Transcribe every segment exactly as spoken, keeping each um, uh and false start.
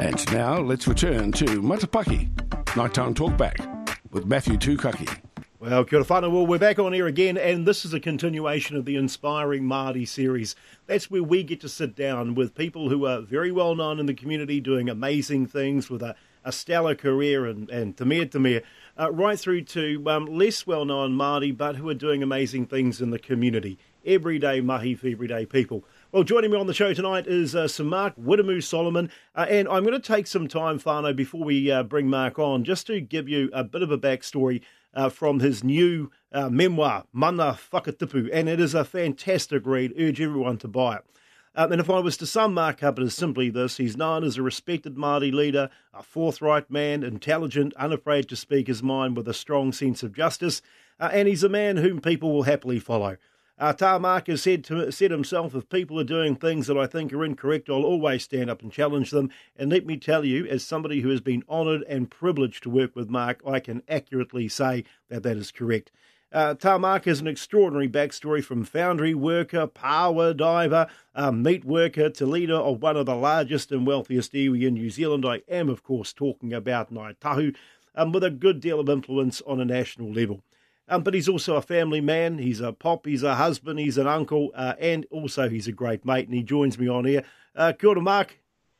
And now let's return to Matapaki, Nighttime Talkback with Matthew Tukaki. Well, kia ora whānau. Well, we're back on here again, and this is a continuation of the Inspiring Māori series. That's where we get to sit down with people who are very well known in the community, doing amazing things with a, a stellar career and, and te mea te mea, uh, right through to um, less well-known Māori, but who are doing amazing things in the community. Everyday mahi for everyday people. Well, joining me on the show tonight is uh, Sir Mark Wiremu Solomon, uh, and I'm going to take some time, whānau, before we uh, bring Mark on, just to give you a bit of a backstory uh, from his new uh, memoir, Mana Whakatipu, and it is a fantastic read. Urge everyone to buy it. Um, and if I was to sum Mark up, it is simply this: he's known as a respected Māori leader, a forthright man, intelligent, unafraid to speak his mind with a strong sense of justice, uh, and he's a man whom people will happily follow. Uh, Tā Mark has said, to, said himself, if people are doing things that I think are incorrect, I'll always stand up and challenge them. And let me tell you, as somebody who has been honoured and privileged to work with Mark, I can accurately say that that is correct. Uh, Tā Mark has an extraordinary backstory, from foundry worker, power diver, uh, meat worker to leader of one of the largest and wealthiest iwi in New Zealand. I am, of course, talking about Ngāi Tahu, um, with a good deal of influence on a national level. Um, but he's also a family man, he's a pop, he's a husband, he's an uncle, uh, and also he's a great mate, and he joins me on here. Uh, kia ora, Mark.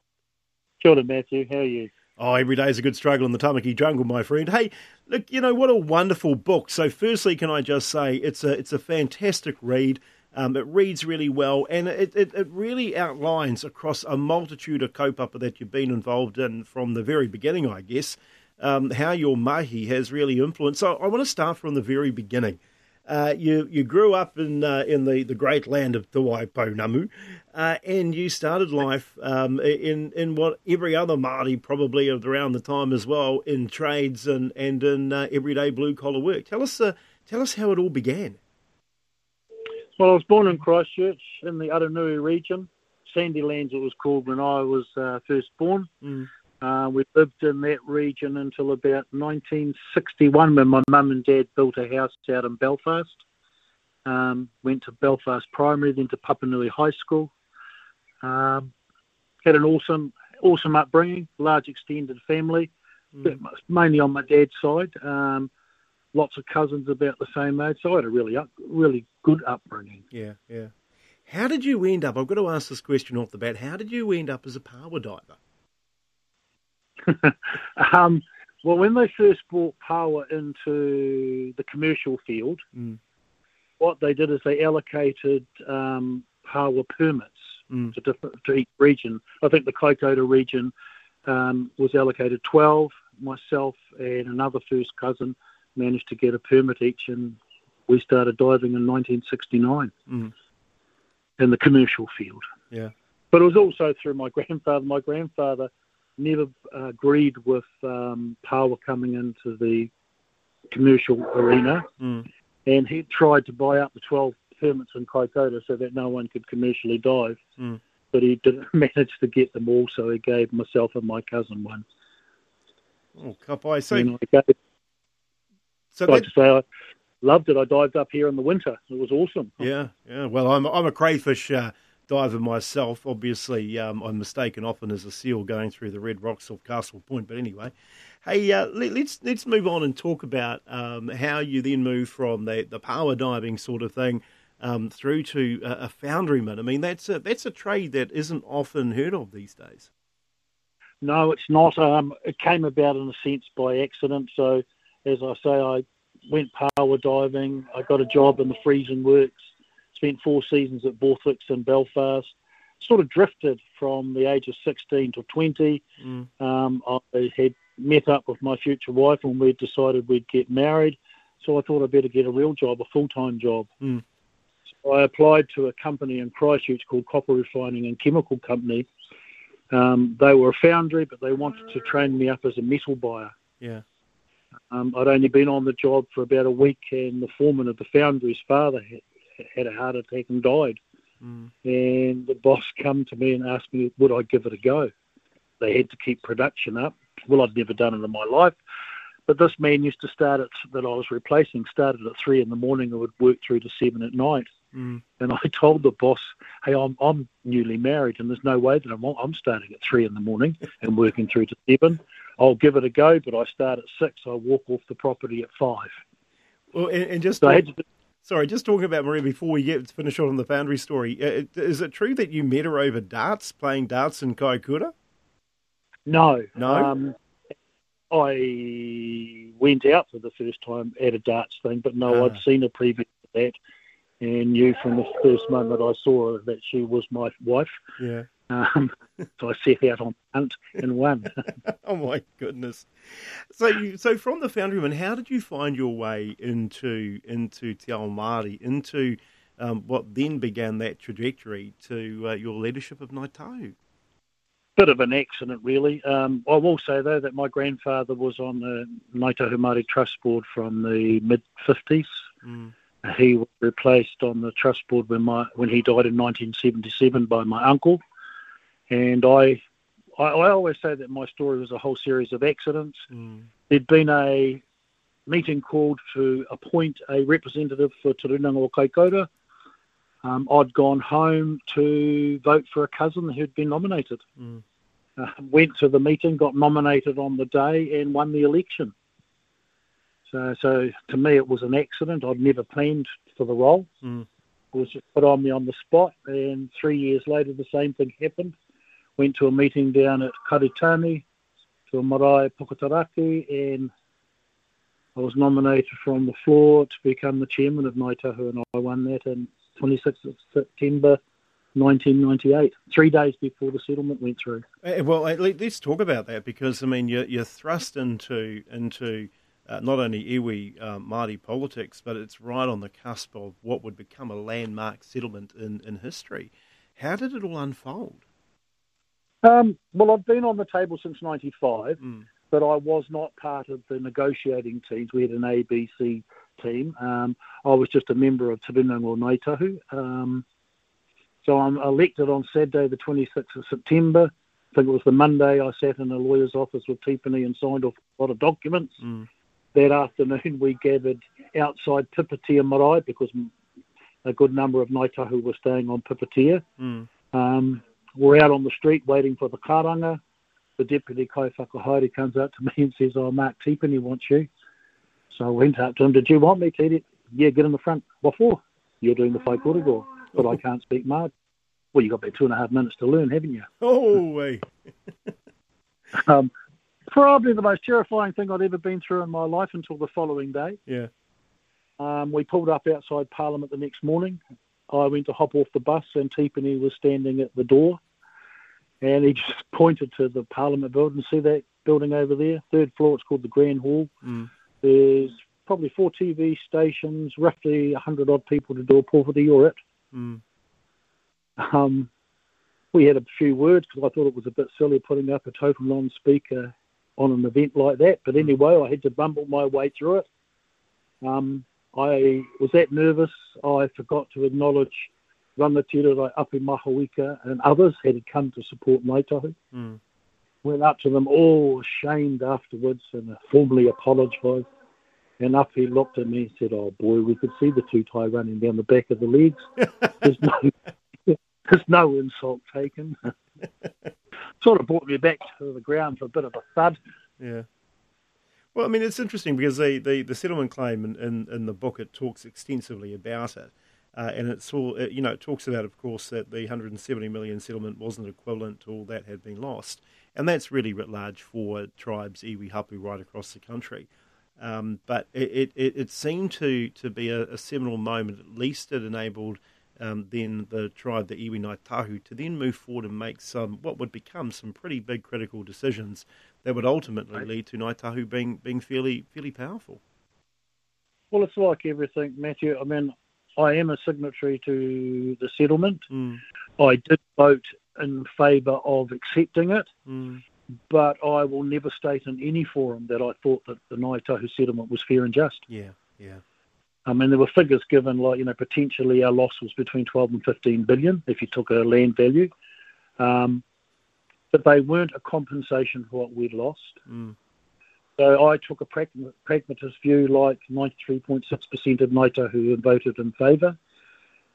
Kia ora, Matthew. How are you? Oh, every day is a good struggle in the Tamaki jungle, my friend. Hey, look, you know, what a wonderful book. So firstly, can I just say, it's a it's a fantastic read. Um, it reads really well, and it, it, it really outlines across a multitude of kaupapa that you've been involved in from the very beginning, I guess, Um, how your mahi has really influenced. So I want to start from the very beginning. Uh, you you grew up in uh, in the, the great land of Te Waipounamu, uh, and you started life um, in in what every other Māori probably of around the time as well, in trades and and in uh, everyday blue collar work. Tell us uh, tell us how it all began. Well, I was born in Christchurch in the Aranui region, Sandylands it was called when I was uh, first born. Mm. Uh, we lived in that region until about nineteen sixty-one, when my mum and dad built a house out in Belfast. Um, went to Belfast Primary, then to Papanui High School. Um, had an awesome, awesome upbringing, large extended family, mm. mainly on my dad's side. Um, lots of cousins about the same age, so I had a really, up, really good upbringing. Yeah, yeah. How did you end up? I've got to ask this question off the bat. How did you end up as a power diver? um, well, when they first brought power into the commercial field, mm. what they did is they allocated um, power permits mm. to, different, to each region. I think the Kaikoura region um, was allocated twelve. Myself and another first cousin managed to get a permit each, and we started diving in nineteen sixty-nine mm. in the commercial field. Yeah, but it was also through my grandfather. My grandfather never uh, agreed with um, power coming into the commercial arena, mm. and he tried to buy up the twelve permits in Kaikoura so that no one could commercially dive, mm. but he didn't manage to get them all, so he gave myself and my cousin one. Oh, kapai. So, and I gave, so like that... to say, I loved it. I dived up here in the winter. It was awesome. Yeah, yeah. Well, I'm I'm a crayfish uh, diver myself. Obviously, um, I'm mistaken often as a seal going through the red rocks off Castle Point. But anyway, hey, uh, let, let's let's move on and talk about um, how you then move from the, the power diving sort of thing um, through to a, a foundryman. I mean, that's a, that's a trade that isn't often heard of these days. No, it's not. Um, it came about in a sense by accident. So, as I say, I went power diving. I got a job in the freezing works. Spent four seasons at Borthwick's in Belfast. Sort of drifted from the age of sixteen to twenty. Mm. Um, I had met up with my future wife, and we decided we'd get married. So I thought I'd better get a real job, a full-time job. Mm. So I applied to a company in Christchurch called Copper Refining and Chemical Company. Um, they were a foundry, but they wanted to train me up as a metal buyer. Yeah. Um, I'd only been on the job for about a week, and the foreman of the foundry's father had, had a heart attack and died. Mm. And the boss come to me and asked me, would I give it a go? They had to keep production up. Well, I'd never done it in my life. But this man used to start at, that I was replacing, started at three in the morning and would work through to seven at night. Mm. And I told the boss, hey, I'm I'm newly married and there's no way that I'm I'm starting at three in the morning and working through to seven. I'll give it a go, but I start at six. I walk off the property at five. Well, and, and just So I talk, had to, sorry, just talking about Maria before we get to finish on the Foundry story. Uh, Is it true that you met her over darts, playing darts in Kaikoura? no, No? Um, I went out for the first time at a darts thing, but no, Ah. I'd seen her previous to that and knew from the first moment I saw her that she was my wife. Yeah. Um, so I set out on hunt and won. Oh my goodness! So, you, so from the Foundry Woman, how did you find your way into into Te Ao Māori, into um, what then began that trajectory to uh, your leadership of Ngāi Tahu? Bit of an accident, really. Um, I will say, though, that my grandfather was on the Ngāi Tahu Māori Trust Board from the mid-fifties. Mm. He was replaced on the trust board when my when he died in nineteen seventy-seven by my uncle. And I, I, I always say that my story was a whole series of accidents. Mm. There'd been a meeting called to appoint a representative for Te Rūnanga o Kaikoura. Um, I'd gone home to vote for a cousin who'd been nominated. Mm. Uh, went to the meeting, got nominated on the day, and won the election. So, so to me, it was an accident. I'd never planned for the role. Mm. It was just put on me on the spot, and three years later, the same thing happened. Went to a meeting down at Karitani, to a marae Pukataraki, and I was nominated from the floor to become the chairman of Ngāi Tahu, and I won that on twenty-sixth of September nineteen ninety-eight, three days before the settlement went through. Uh, Well, uh, let- let's talk about that, because I mean, you're, you're thrust into into uh, not only iwi uh, Māori politics, but it's right on the cusp of what would become a landmark settlement in, in history. How did it all unfold? Um, well, I've been on the table since ninety-five, Mm. but I was not part of the negotiating teams. We had an A B C team. Um, I was just a member of Te Rūnanga o Ngāi Tahu. Um, so I'm elected on Saturday, the twenty-sixth of September. I think it was the Monday. I sat in a lawyer's office with Tipene and signed off a lot of documents. Mm. That afternoon, we gathered outside Pipitea Marae because a good number of Ngāi Tahu were staying on Pipitea. Mm. Um, we're out on the street waiting for the karanga. The deputy kaifakahaere comes up to me and says, oh, Mark Tipene wants you. So I went up to him, did you want me, Teddy? Yeah, get in the front. What for? You're doing the whaikorego, but I can't speak Māori. Well, you've got about two and a half minutes to learn, haven't you? Oh, way. Um, probably the most terrifying thing I'd ever been through in my life until the following day. Yeah. Um, we pulled up outside Parliament the next morning. I went to hop off the bus and Tipene was standing at the door. And he just pointed to the Parliament building. See that building over there? Third floor, it's called the Grand Hall. Mm. There's probably four T V stations, roughly one hundred odd people to do a porphyry, you're it. Mm. Um, we had a few words because I thought it was a bit silly putting up a total non-speaker on an event like that. But anyway, I had to bumble my way through it. Um, I was that nervous, I forgot to acknowledge Rangatira Api Mahawika and others had come to support Ngāi Tahu. Mm. Went up to them all ashamed afterwards and formally apologised. And Api looked at me and said, oh boy, we could see the two-tie running down the back of the legs. There's no, there's no insult taken. Sort of brought me back to the ground for a bit of a thud. Yeah. Well, I mean, it's interesting because the, the, the settlement claim in, in, in the book, it talks extensively about it. Uh, and it's all, you know, it talks about, of course, that the one hundred seventy million settlement wasn't equivalent to all that had been lost. And that's really writ large for tribes, iwi, hapu, right across the country. Um, but it, it, it seemed to, to be a, a seminal moment. At least it enabled um, then the tribe, the iwi Ngāi Tahu, to then move forward and make some, what would become some pretty big critical decisions that would ultimately Right. lead to Ngāi Tahu being, being fairly, fairly powerful. Well, it's like everything, Matthew. I mean, I am a signatory to the settlement. Mm. I did vote in favour of accepting it, Mm. but I will never state in any forum that I thought that the Ngāi Tahu settlement was fair and just. Yeah, yeah. I mean, there were figures given like, you know, potentially our loss was between twelve and fifteen billion if you took a land value. Um, but they weren't a compensation for what we'd lost. Mm. So I took a pragmatist view, like ninety-three point six percent of Ngāi Tahu voted in favour.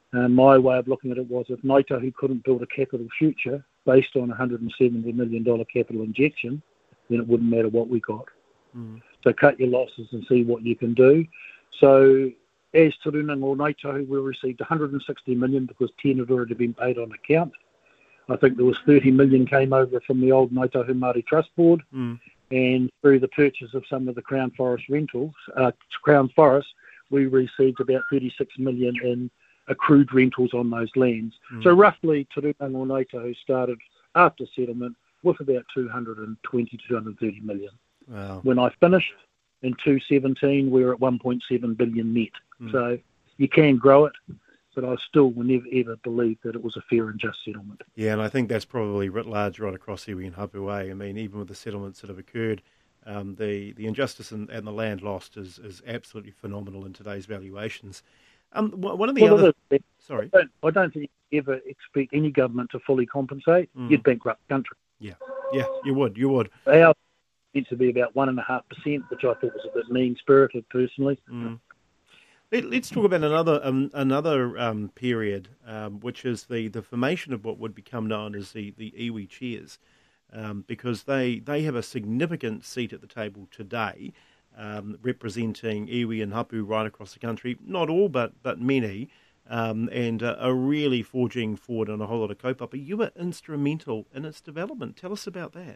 And my way of looking at it was if Ngāi Tahu couldn't build a capital future based on a one hundred seventy million dollars capital injection, then it wouldn't matter what we got. Mm. So cut your losses and see what you can do. So as Te Rūnanga o Ngāi Tahu, we received one hundred sixty million dollars because ten had already been paid on account. I think there was thirty million dollars came over from the old Ngāi Tahu Māori Trust Board. Mm. And through the purchase of some of the Crown Forest rentals, uh, Crown Forest, we received about thirty-six million dollars in accrued rentals on those lands. Mm. So roughly, Te Rūnanga o Ngāi Tahu started after settlement with about two hundred twenty to two hundred thirty million. Wow. When I finished in two seventeen, we were at one point seven billion net. Mm. So you can grow it, but I still will never ever believe that it was a fair and just settlement. Yeah, and I think that's probably writ large right across iwi and Hapu Way. I mean, even with the settlements that have occurred, um, the, the injustice and, and the land lost is, is absolutely phenomenal in today's valuations. Um, one of the well, other... Is, Sorry. I don't, I don't think you ever expect any government to fully compensate. Mm. You'd bankrupt the country. Yeah, yeah, you would, you would. Our meant to be about one and a half percent, which I thought was a bit mean-spirited personally. Mm. Let, let's talk about another um, another um, period, um, which is the, the formation of what would become known as the, the iwi chairs, um, because they, they have a significant seat at the table today, um, representing iwi and hapu right across the country. Not all, but but many, um, and uh, are really forging forward on a whole lot of kaupapa. You were instrumental in its development. Tell us about that.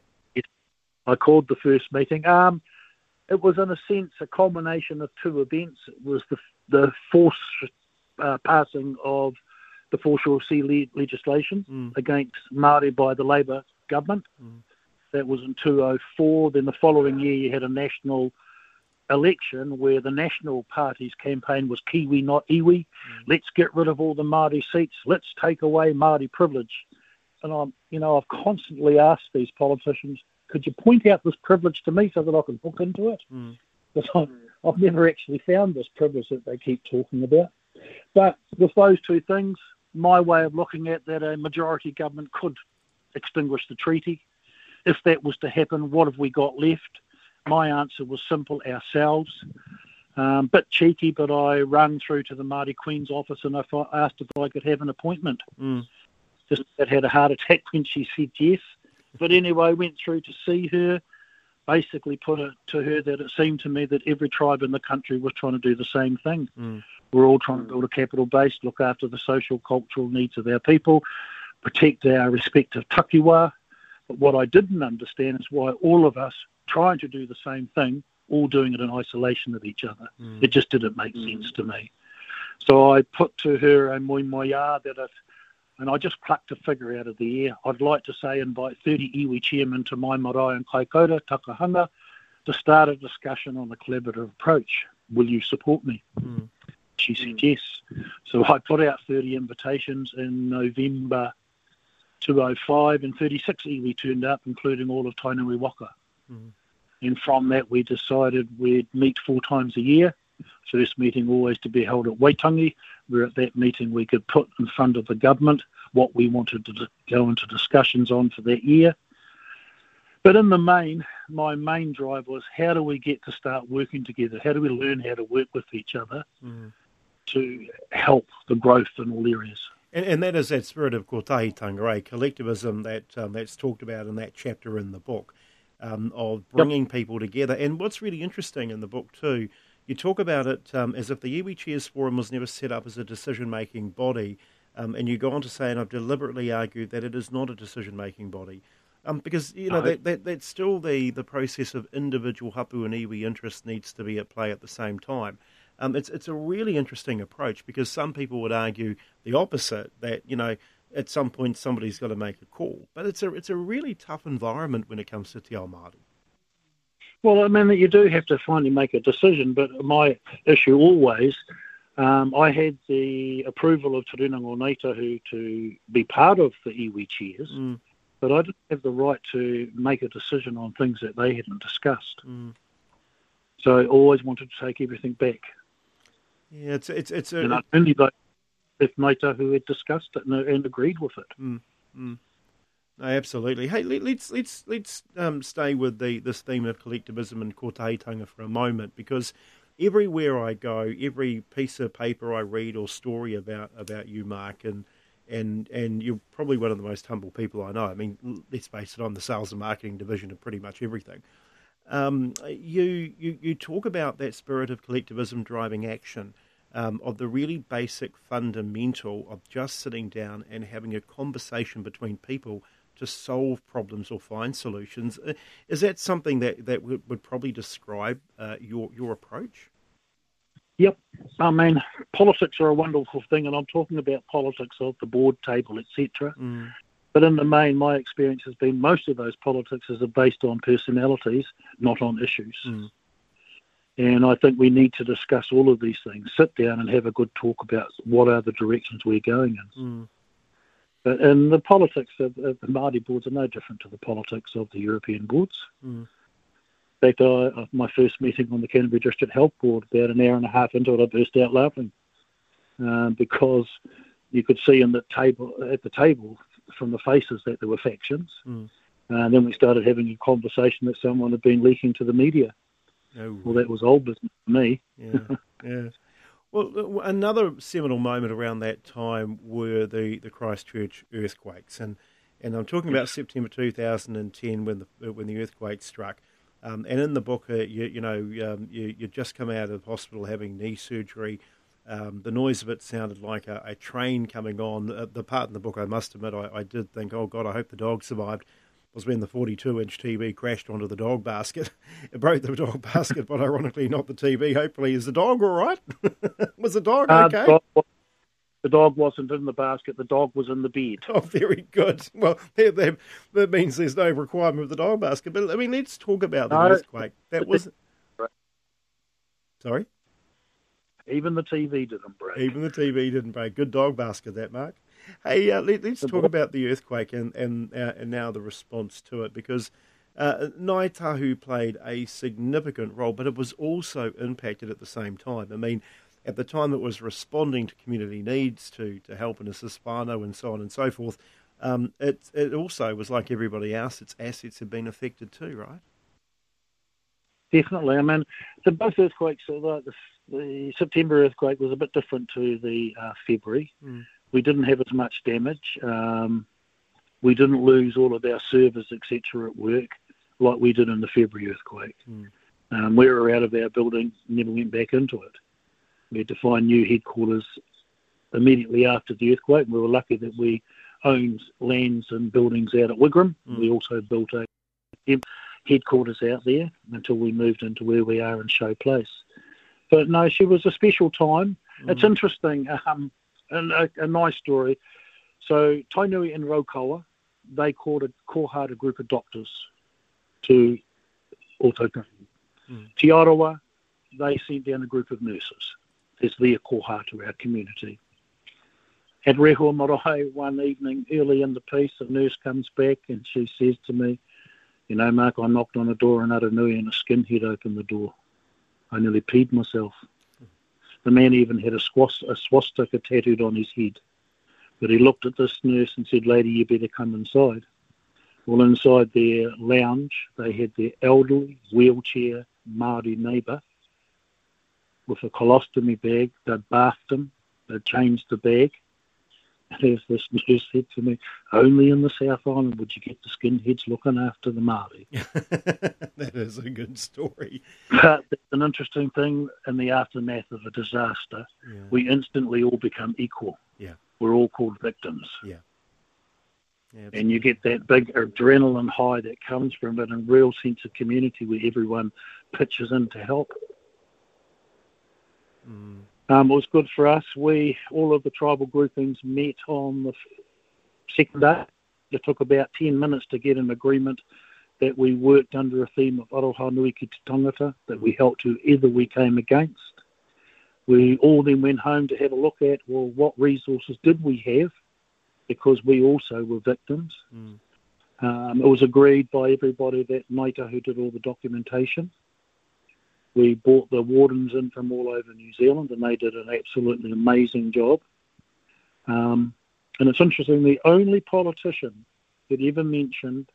I called the first meeting. Um, it was, in a sense, a culmination of two events. It was the the forced uh, passing of the foreshore sea le- legislation mm. against Māori by the Labour government. Mm. That was in two thousand four. Then the following year you had a national election where the National Party's campaign was Kiwi, not Iwi. Mm. Let's get rid of all the Māori seats. Let's take away Māori privilege. And I'm, you know, I've constantly asked these politicians, could you point out this privilege to me so that I can hook into it? Mm. Because I've, I've never actually found this privilege that they keep talking about. But with those two things, my way of looking at that, a majority government could extinguish the treaty. If that was to happen, what have we got left? My answer was simple, ourselves. Um, bit cheeky, but I ran through to the Māori Queen's office and I asked if I could have an appointment. Mm. Just that had a heart attack when she said yes. But anyway, went through to see her, basically put it to her that it seemed to me that every tribe in the country was trying to do the same thing. Mm. We're all trying to build a capital base, look after the social, cultural needs of our people, protect our respective takiwā. But what I didn't understand is why all of us trying to do the same thing, all doing it in isolation of each other. Mm. It just didn't make mm. sense to me. So I put to her a moi moia that if, and I just plucked a figure out of the air. I'd like to say invite thirty iwi chairmen to my marae and Kaikoura, Takahanga, to start a discussion on a collaborative approach. Will you support me? Mm. She said yes. So I put out thirty invitations in November two thousand five, and thirty-six iwi turned up, including all of Tainui Waka. Mm. And from that, we decided we'd meet four times a year. First meeting always to be held at Waitangi, where at that meeting we could put in front of the government what we wanted to go into discussions on for that year. But in the main, my main drive was how do we get to start working together? How do we learn how to work with each other mm. to help the growth in all areas? And, and that is that spirit of kotahi tangarai, collectivism that um, that's talked about in that chapter in the book, um, of bringing yep. people together. And what's really interesting in the book too, you talk about it um, as if the Iwi Chairs Forum was never set up as a decision-making body, um, and you go on to say, and I've deliberately argued, that it is not a decision-making body. Um, because, you know, that, that that's still the, the process of individual hapu and iwi interests needs to be at play at the same time. Um, it's it's a really interesting approach because some people would argue the opposite, that, you know, at some point somebody's got to make a call. But it's a it's a really tough environment when it comes to Te Ao Māori. Well, I mean, you do have to finally make a decision, but my issue always, um, I had the approval of Te Rūnanga o Ngāi Tahu to be part of the iwi chairs, mm. but I didn't have the right to make a decision on things that they hadn't discussed. Mm. So I always wanted to take everything back. Yeah, it's it's it's a... And I only voted if Ngāi Tahu had discussed it and, and agreed with it. Mm. Mm. No, absolutely. Hey, let, let's let's let's um, stay with the this theme of collectivism and kōtahitanga for a moment, because everywhere I go, every piece of paper I read or story about, about you, Mark, and and and you're probably one of the most humble people I know. I mean, let's face it, I'm the sales and marketing division of pretty much everything. Um, you, you you talk about that spirit of collectivism driving action, um, of the really basic fundamental of just sitting down and having a conversation between people to solve problems or find solutions. Is that something that, that would, would probably describe uh, your your approach? Yep. I mean, politics are a wonderful thing, and I'm talking about politics of the board table, et cetera. Mm. But in the main, my experience has been most of those politics are based on personalities, not on issues. Mm. And I think we need to discuss all of these things, sit down and have a good talk about what are the directions we're going in. Mm. But and the politics of, of the Māori boards are no different to the politics of the European boards. Mm. In fact, I, my first meeting on the Canterbury District Health Board, about an hour and a half into it, I burst out laughing um, because you could see in the table at the table from the faces that there were factions. Mm. Uh, and then we started having a conversation that someone had been leaking to the media. Oh. Well, that was old business for me. Yeah, yeah. Well, another seminal moment around that time were the, the Christchurch earthquakes, and, and I'm talking about September two thousand ten when the when the earthquake struck. Um, and in the book, uh, you, you know, um, you you just come out of hospital having knee surgery. Um, the noise of it sounded like a, a train coming on. Uh, the part in the book, I must admit, I, I did think, oh God, I hope the dog survived. Was when the forty-two inch T V crashed onto the dog basket. It broke the dog basket, but ironically not the T V. Hopefully, is the dog all right? Was the dog okay? Uh, the, dog, the dog wasn't in the basket. The dog was in the bed. Oh, very good. Well, that, that means there's no requirement of the dog basket. But, I mean, let's talk about the no, earthquake. That was... Sorry? Even the T V didn't break. Even the T V didn't break. Good dog basket, that, Mark. Hey, uh, let, let's talk about the earthquake and and, uh, and now the response to it, because uh, Ngāi Tahu played a significant role, but it was also impacted at the same time. I mean, at the time it was responding to community needs, to, to help and assist whānau and so on and so forth, um, it, it also was like everybody else, its assets had been affected too, right? Definitely. I mean, the both earthquakes, the, the, the September earthquake was a bit different to the uh, February. Mm. We didn't have as much damage. Um, we didn't lose all of our servers, et cetera, at work like we did in the February earthquake. Mm. Um, we were out of our building, never went back into it. We had to find new headquarters immediately after the earthquake. We were lucky that we owned lands and buildings out at Wigram. Mm. We also built a headquarters out there until we moved into where we are in Show Place. But no, she was a special time. Mm. It's interesting. Um, And a, a nice story. So Tainui and Raukawa, they called a kohara group of doctors to Ōtautahi. Mm. Te Arawa, they sent down a group of nurses as their kohara to our community. At Rehua Marae one evening, early in the piece, a nurse comes back and she says to me, you know, Mark, I knocked on a door in Aranui and a skinhead opened the door. I nearly peed myself. The man even had a, swas- a swastika tattooed on his head. But he looked at this nurse and said, lady, you better come inside. Well, inside their lounge, they had their elderly, wheelchair, Māori neighbour with a colostomy bag. They'd bathed him. They'd changed the bag. And as this nurse said to me, only in the South Island would you get the skinheads looking after the Māori. That is a good story. But it's an interesting thing in the aftermath of a disaster. Yeah. We instantly all become equal. Yeah. We're all called victims. Yeah. Yeah, and you get that big adrenaline high that comes from it, and a real sense of community where everyone pitches in to help. Mm. Um, it was good for us. We, all of the tribal groupings met on the second day. It took about ten minutes to get an agreement that we worked under a theme of Aroha Nui ki te Tangata, that we helped whoever we came against. We all then went home to have a look at, well, what resources did we have? Because we also were victims. Mm. Um, it was agreed by everybody that Ngāi Tahu did all the documentation. We brought the wardens in from all over New Zealand, and they did an absolutely amazing job. Um, and it's interesting, the only politician that ever mentioned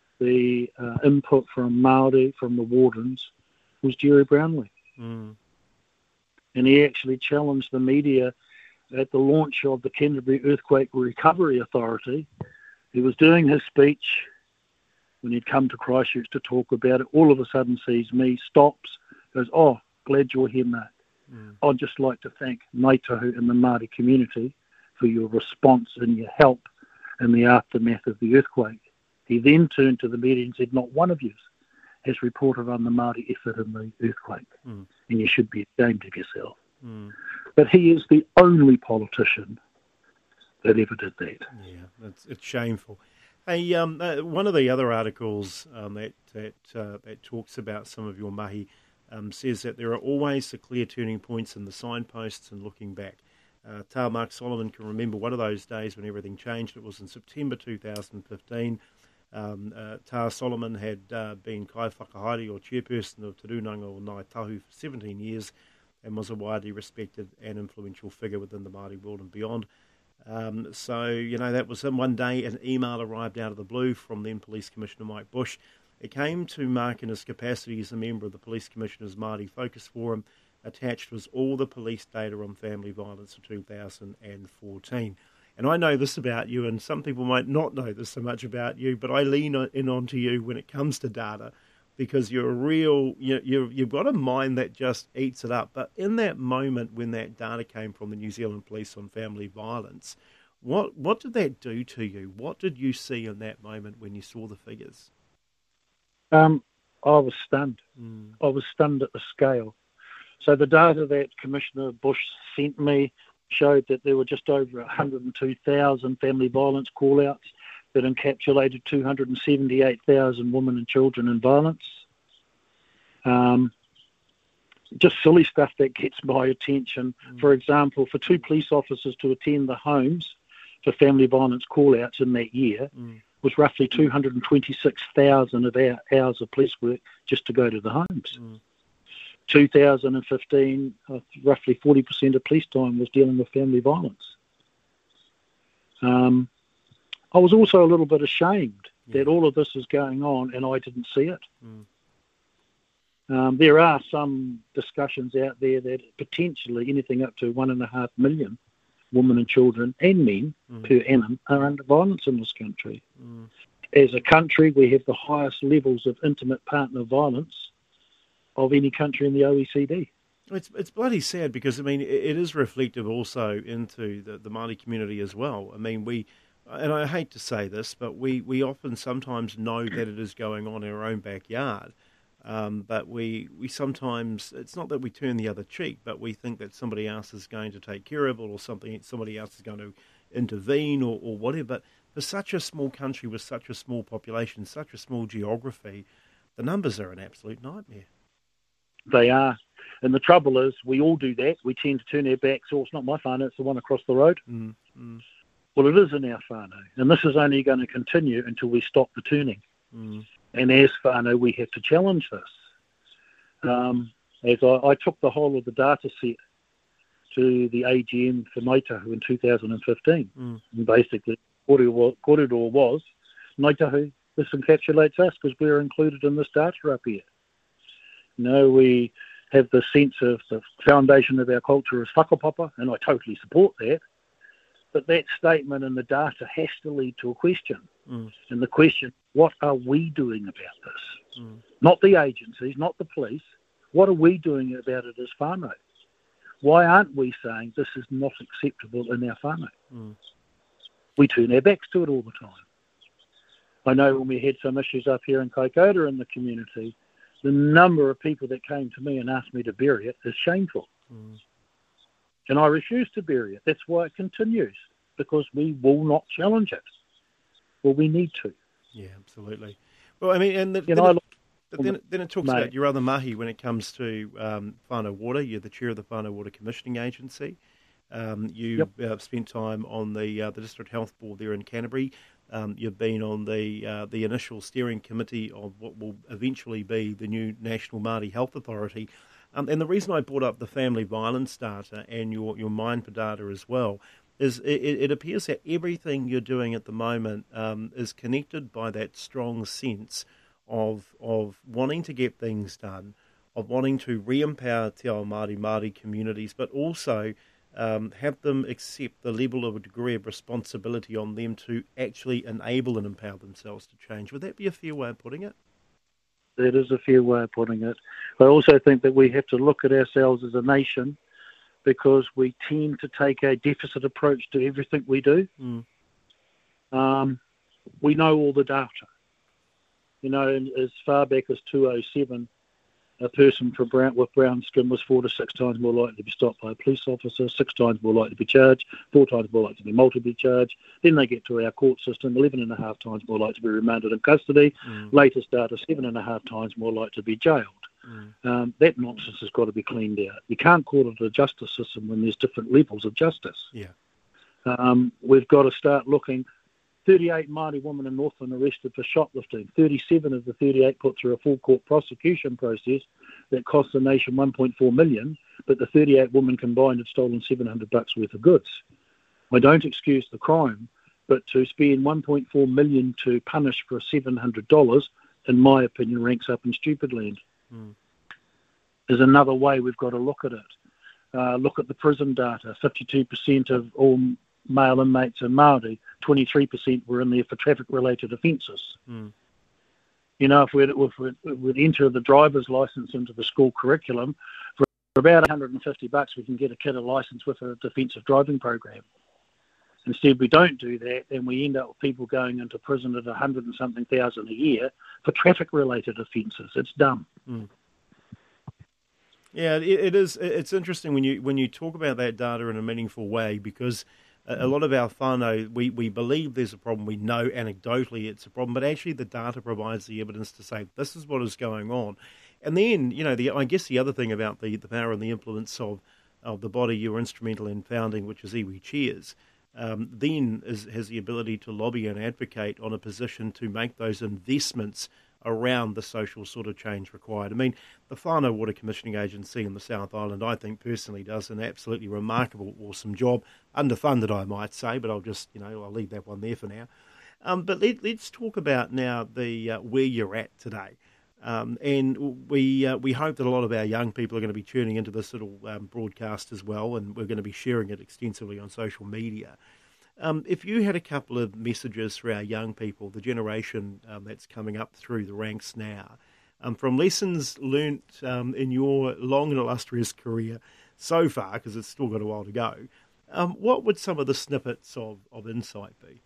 the uh, input from Māori, from the wardens, was Jerry Brownlee. Mm. and he actually challenged the media at the launch of the Canterbury Earthquake Recovery Authority. He was doing his speech when he'd come to Christchurch to talk about it. All of a sudden sees me, stops, goes, "Oh, glad you're here, Mark. Mm. I'd just like to thank Ngāi Tahu and the Māori community for your response and your help in the aftermath of the earthquake." He then turned to the media and said, "Not one of you has reported on the Māori effort in the earthquake, mm. and you should be ashamed of yourself." Mm. But he is the only politician that ever did that. Yeah, it's, it's shameful. Hey, um, uh, one of the other articles um, that that uh, that talks about some of your mahi um, says that there are always the clear turning points in the signposts and looking back. Uh, Ta Mark Solomon can remember one of those days when everything changed. It was in September two thousand fifteen. Um, uh, Ta Solomon had uh, been kai whakahaere or chairperson of Te Runanga o Ngāi Tahu for seventeen years and was a widely respected and influential figure within the Māori world and beyond. Um, so, you know, that was one day an email arrived out of the blue from then Police Commissioner Mike Bush. It came to Mark in his capacity as a member of the Police Commissioner's Māori Focus Forum. Attached was all the police data on family violence in two thousand fourteen. And I know this about you, and some people might not know this so much about you, but I lean in onto you when it comes to data because you're a real, you, you've, you've got a mind that just eats it up. But in that moment when that data came from the New Zealand Police on family violence, what what did that do to you? What did you see in that moment when you saw the figures? Um, I was stunned. Mm. I was stunned at the scale. So the data that Commissioner Bush sent me showed that there were just over one hundred two thousand family violence call-outs that encapsulated two hundred seventy-eight thousand women and children in violence. Um, just silly stuff that gets my attention. Mm. For example, for two police officers to attend the homes for family violence call-outs in that year mm. was roughly two hundred twenty-six thousand of our hours of police work just to go to the homes. Mm. two thousand fifteen, uh, roughly forty percent of police time was dealing with family violence. Um, I was also a little bit ashamed yeah. that all of this is going on and I didn't see it. Mm. Um, there are some discussions out there that potentially anything up to one and a half million women and children and men mm. per annum are under violence in this country. Mm. As a country, we have the highest levels of intimate partner violence of any country in the O E C D. It's it's bloody sad because, I mean, it, it is reflective also into the, the Māori community as well. I mean, we, and I hate to say this, but we, we often sometimes know that it is going on in our own backyard, um, but we, we sometimes, it's not that we turn the other cheek, but we think that somebody else is going to take care of it or something, somebody else is going to intervene or, or whatever. But for such a small country with such a small population, such a small geography, the numbers are an absolute nightmare. They are. And the trouble is, we all do that. We tend to turn our backs, oh, it's not my whānau, it's the one across the road. Mm, mm. Well, it is in our whānau. And this is only going to continue until we stop the turning. Mm. And as whānau, we have to challenge this. Um, as I, I took the whole of the data set to the A G M for Ngāi Tahu in two thousand fifteen. Mm. And basically, kōrero was, Ngāi Tahu, this encapsulates us because we're included in this data up here. No, we have the sense of the foundation of our culture is whakapapa, and I totally support that. But that statement in the data has to lead to a question. Mm. And the question, what are we doing about this? Mm. Not the agencies, not the police. What are we doing about it as whānau? Why aren't we saying this is not acceptable in our whānau? Mm. We turn our backs to it all the time. I know when we had some issues up here in Kaikoura in the community, the number of people that came to me and asked me to bury it is shameful. Mm. And I refuse to bury it. That's why it continues, because we will not challenge it. Well, we need to. Yeah, absolutely. Well, I mean, and the, then, know, it, then, then it talks mate. about your other mahi when it comes to um, Whānau Water. You're the chair of the Whānau Water Commissioning Agency. Um, you yep. uh, spent time on the uh, the District Health Board there in Canterbury. Um, you've been on the uh, the initial steering committee of what will eventually be the new National Māori Health Authority. Um, and the reason I brought up the family violence data and your, your Mind for data as well is it, it appears that everything you're doing at the moment um, is connected by that strong sense of of wanting to get things done, of wanting to re-empower Te Ao Māori Māori communities, but also um, have them accept the level of a degree of responsibility on them to actually enable and empower themselves to change. Would that be a fair way of putting it? That is a fair way of putting it. I also think that we have to look at ourselves as a nation, because we tend to take a deficit approach to everything we do. Mm. Um, we know all the data. You know, as far back as two thousand seven, a person for brown, with brown skin was four to six times more likely to be stopped by a police officer, six times more likely to be charged, four times more likely to be multiply charged. Then they get to our court system, eleven and a half times more likely to be remanded in custody. Mm. Latest data, seven and a half times more likely to be jailed. Mm. Um, that nonsense has got to be cleaned out. You can't call it a justice system when there's different levels of justice. Yeah. Um, we've got to start looking. thirty-eight Māori women in Northland arrested for shoplifting. thirty-seven of the thirty-eight put through a full court prosecution process that cost the nation one point four million dollars, but the thirty-eight women combined had stolen seven hundred bucks worth of goods. I don't excuse the crime, but to spend one point four million dollars to punish for seven hundred dollars, in my opinion, ranks up in stupid land. Mm. There's another way we've got to look at it. Uh, look at the prison data. fifty-two percent of all male inmates are Māori, twenty-three percent were in there for traffic-related offences. Mm. You know, if we'd, if we'd, we'd enter the driver's licence into the school curriculum, for about one hundred fifty bucks we can get a kid a licence with a defensive driving program. Instead, we don't do that, and we end up with people going into prison at a hundred and something thousand a year for traffic-related offences. It's dumb. Mm. Yeah, it, it is. It's interesting when you when you talk about that data in a meaningful way, because a, a lot of our whānau, we, we believe there's a problem. We know anecdotally it's a problem, but actually the data provides the evidence to say this is what is going on. And then, you know, the I guess the other thing about the, the power and the influence of, of the body you were instrumental in founding, which is Iwi Cheers, Um, then is, has the ability to lobby and advocate on a position to make those investments around the social sort of change required. I mean, the Whānau Water Commissioning Agency in the South Island, I think personally does an absolutely remarkable, awesome job, underfunded I might say, but I'll just, you know, I'll leave that one there for now. Um, but let, let's talk about now the uh, where you're at today. Um, and we uh, we hope that a lot of our young people are going to be tuning into this little um, broadcast as well, and we're going to be sharing it extensively on social media. Um, if you had a couple of messages for our young people, the generation um, that's coming up through the ranks now, um, from lessons learnt um, in your long and illustrious career so far, because it's still got a while to go, um, what would some of the snippets of, of insight be?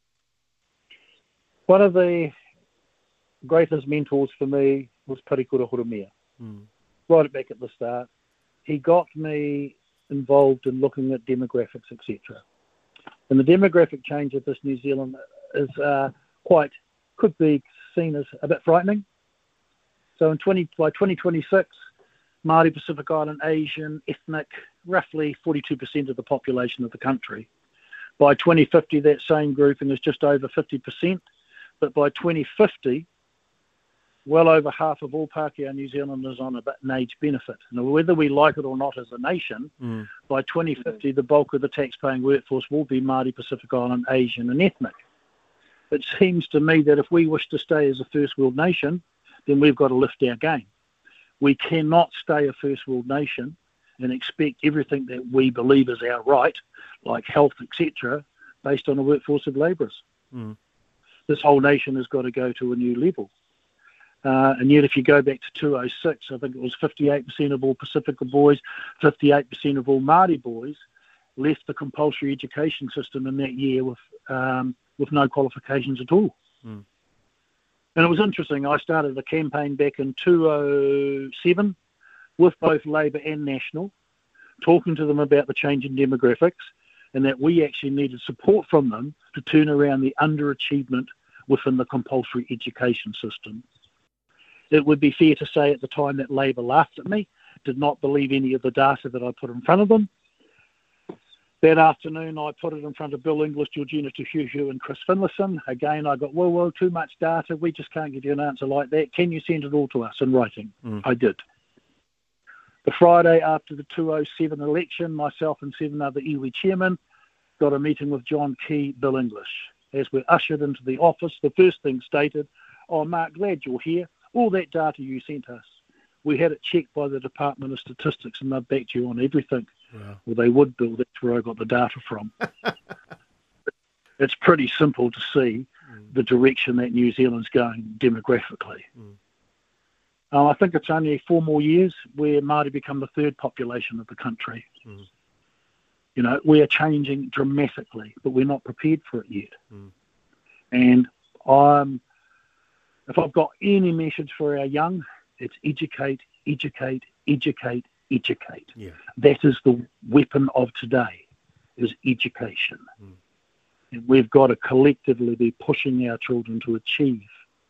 One of the greatest mentors for me was Parikura Horomia. Mm. Right back at the start, he got me involved in looking at demographics, et cetera. And the demographic change of this New Zealand is uh, quite, could be seen as a bit frightening. So in twenty by twenty twenty-six, Māori, Pacific Island, Asian, ethnic, roughly forty-two percent of the population of the country. By twenty fifty, that same grouping is just over fifty percent. But by twenty fifty, well over half of all Pākehā New Zealanders on an age benefit. Now, whether we like it or not as a nation, mm. by twenty fifty, the bulk of the tax-paying workforce will be Māori, Pacific Island, Asian and ethnic. It seems to me that if we wish to stay as a first world nation, then we've got to lift our game. We cannot stay a first world nation and expect everything that we believe is our right, like health, et cetera, based on a workforce of labourers. Mm. This whole nation has got to go to a new level. Uh, and yet if you go back to two thousand six, I think it was fifty-eight percent of all Pacifica boys, fifty-eight percent of all Māori boys left the compulsory education system in that year with um, with no qualifications at all. Mm. And it was interesting. I started a campaign back in two thousand seven with both Labour and National, talking to them about the change in demographics and that we actually needed support from them to turn around the underachievement within the compulsory education system. It would be fair to say at the time that Labour laughed at me, did not believe any of the data that I put in front of them. That afternoon, I put it in front of Bill English, Georgina Tuhuhu and Chris Finlayson. Again, I got, well, well, too much data. We just can't give you an answer like that. Can you send it all to us in writing? Mm. I did. The Friday after the two thousand seven election, myself and seven other iwi chairmen got a meeting with John Key, Bill English. As we're ushered into the office, the first thing stated, oh, Mark, glad you're here. All that data you sent us, we had it checked by the Department of Statistics, and they'll back you on everything. Wow. Well, they would, Bill. That's where I got the data from. It's pretty simple to see mm. the direction that New Zealand's going demographically. Mm. Uh, I think it's only four more years where Māori become the third population of the country. Mm. You know, we are changing dramatically, but we're not prepared for it yet. Mm. And I'm, if I've got any message for our young, it's educate, educate, educate, educate. Yeah. That is the weapon of today, is education. Mm. And we've got to collectively be pushing our children to achieve.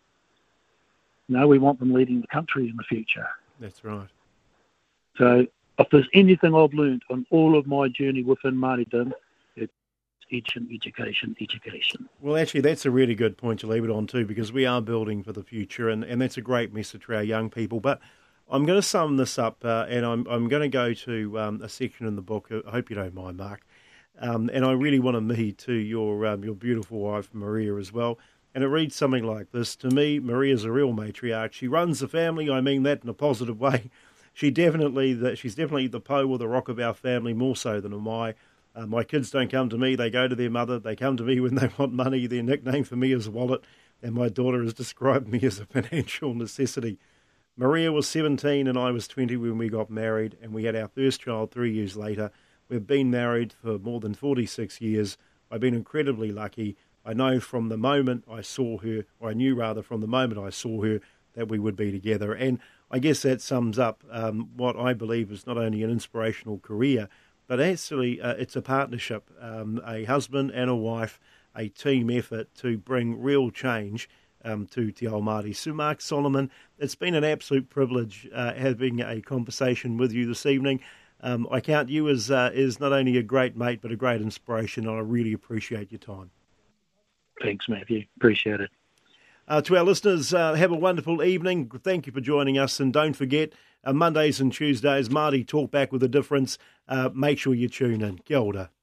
No, we want them leading the country in the future. That's right. So if there's anything I've learned on all of my journey within Māoridom, it's education, education, education. Well, actually, that's a really good point to leave it on too, because we are building for the future, and, and that's a great message for our young people. But I'm going to sum this up, uh, and I'm I'm going to go to um, a section in the book. I hope you don't mind, Mark. Um, and I really want to meet to your um, your beautiful wife, Maria, as well. And it reads something like this. To me, Maria's a real matriarch. She runs the family. I mean that in a positive way. She definitely, the, she's definitely the Poe or the rock of our family, more so than am I. Uh, my kids don't come to me. They go to their mother. They come to me when they want money. Their nickname for me is Wallet. And my daughter has described me as a financial necessity. Maria was seventeen and I was twenty when we got married. And we had our first child three years later. We've been married for more than forty-six years. I've been incredibly lucky. I know from the moment I saw her, or I knew rather from the moment I saw her, that we would be together. And I guess that sums up um, what I believe is not only an inspirational career, but actually uh, it's a partnership, um, a husband and a wife, a team effort to bring real change um, to Te Ao Māori. So Mark Solomon, it's been an absolute privilege uh, having a conversation with you this evening. Um, I count you as, uh, as not only a great mate, but a great inspiration, and I really appreciate your time. Thanks, Matthew. Appreciate it. Uh, to our listeners, uh, have a wonderful evening. Thank you for joining us. And don't forget, uh, Mondays and Tuesdays, Māori Talk Back with a Difference. Uh, make sure you tune in. Kia ora.